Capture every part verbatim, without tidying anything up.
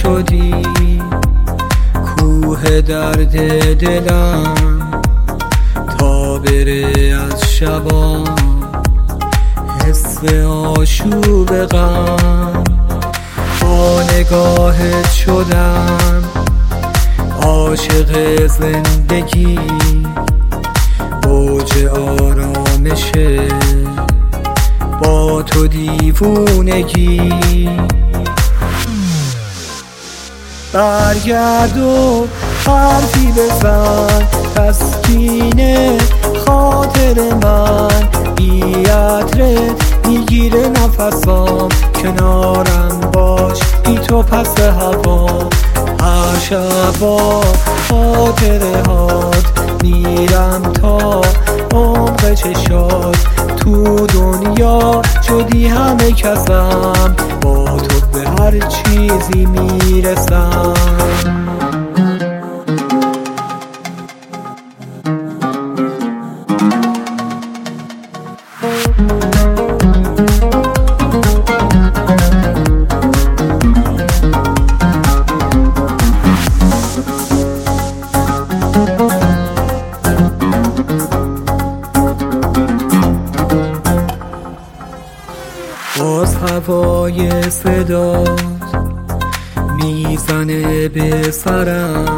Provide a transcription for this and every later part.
شدی کوه درد دلم تا بره از شبان حس آشوب غم. با نگاهت شدم عاشق زندگی، اوج آرامشه با تو دیوونگی. برگرد و حرفی بزن تسکین خاطر من، بی عطرت میگیره نفسام، کنارم باش بی تو پس هوا. هر شب با خاطره هات میرم تا عمق چشات، تو دنیا شدی همه کسم، با تو به هر چیزی میرسم. باز هوای صدات میزنه به سرم،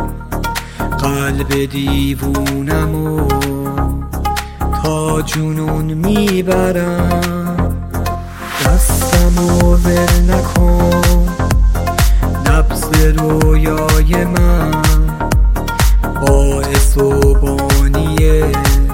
قلب دیوونمو تا جنون میبرم. دستمو ول نکن نبض رویای من، باعث و بانی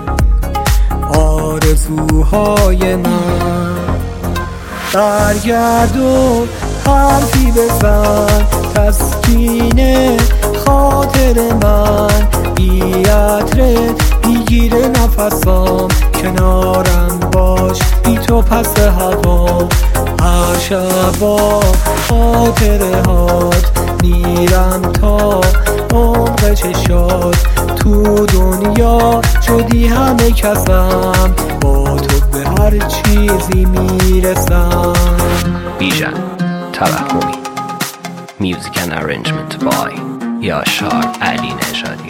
آرزوهای من. برگرد و حرفی بزن تسکین خاطر من، بی عطرت میگیره نفسام، کنارم باش بی تو پس هوا. هر شب با خاطره هات میرم تا عمق چشات، تو دنیا شدی همه کسم، با تو به هر چیزی میرسم. بیژن توهمی. Music and arrangement by یاشار علی نژادی.